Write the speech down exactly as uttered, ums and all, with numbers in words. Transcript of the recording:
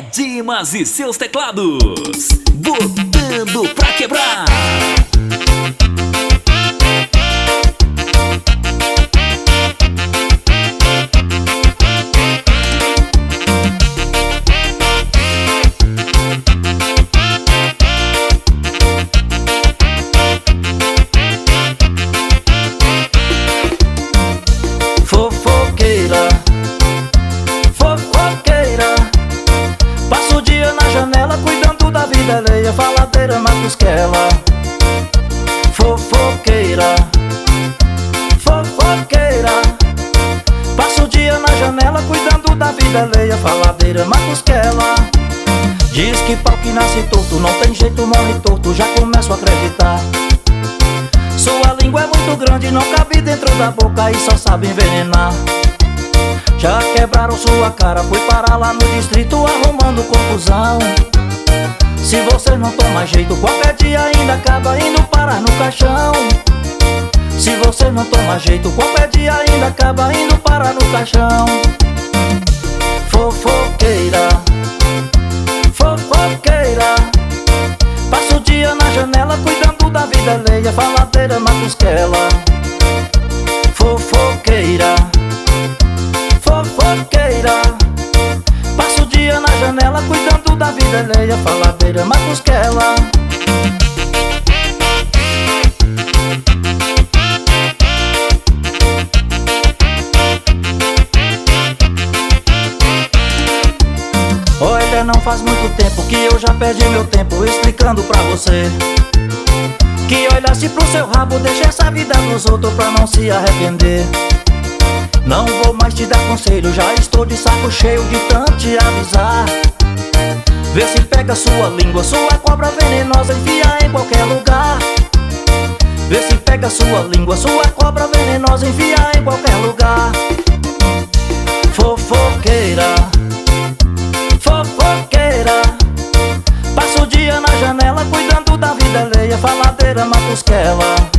Dimas e seus teclados, botando pra quebrar. Fofoqueira, fofoqueira, passa o dia na janela cuidando da vida alheia, faladeira na cosquela. Fofoqueira, fofoqueira, passa o dia na janela cuidando da vida alheia, faladeira na cosquela. Diz que pau que nasce torto não tem jeito, morre torto, já começo a acreditar. Sua língua é muito grande, não cabe dentro da boca e só sabe envenenar. Já quebraram sua cara, foi parar lá no distrito arrumando confusão. Se você não toma jeito, qualquer dia ainda acaba indo parar no caixão. Se você não toma jeito, qualquer dia ainda acaba indo parar no caixão. Fofoqueira, fofoqueira, passa o dia na janela cuidando da vida alheia, faladeira na cosquela. Fofoqueira, fofoqueira, passa o dia na janela cuidando da vida alheia, faladeira na cosquela. Olha, não faz muito tempo que eu já perdi meu tempo explicando pra você que olhasse pro seu rabo, deixe essa vida dos outros pra não se arrepender. Não vou mais te dar conselho, já estou de saco cheio de tanto te avisar. Vê se pega sua língua, sua cobra venenosa, enfia em qualquer lugar. Vê se pega sua língua, sua cobra venenosa, enfia em qualquer lugar. Fofoqueira, fofoqueira, passa o dia na janela cuidando da vida alheia, faladeira na cosquela.